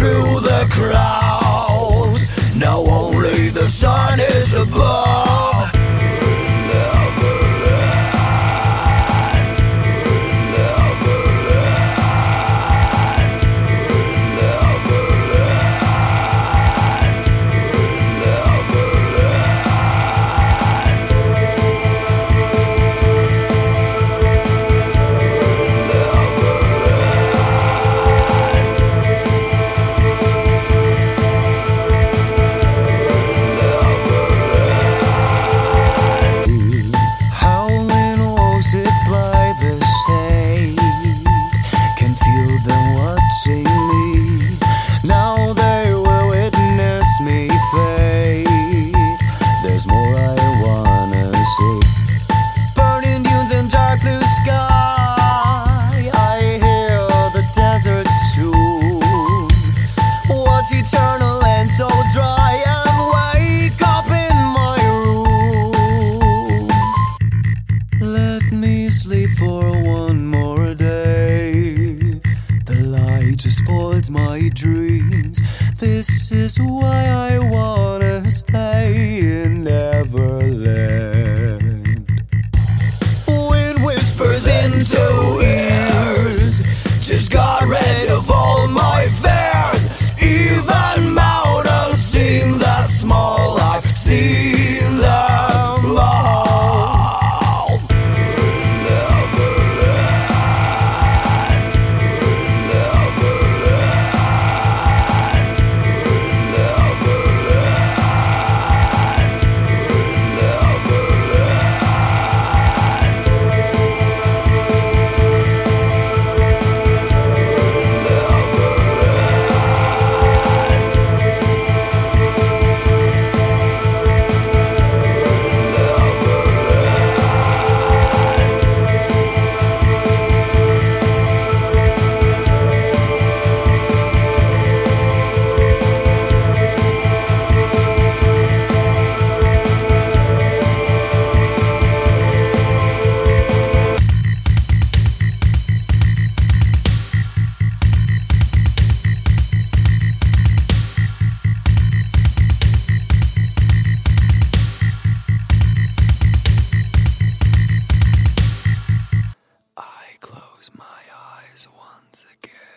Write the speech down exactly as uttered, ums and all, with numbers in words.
through the clouds. Now only the sun is above. Eternal and so dry, and wake up in my room. Let me sleep for one more day. The light just spoils my dreams. This is why I wanna stay in Neverland. Wind whispers into ears, just got rid of all my fears. Even mountains seem that small, I've seen them all. Neverland, Neverland, Neverland, I close my eyes once again.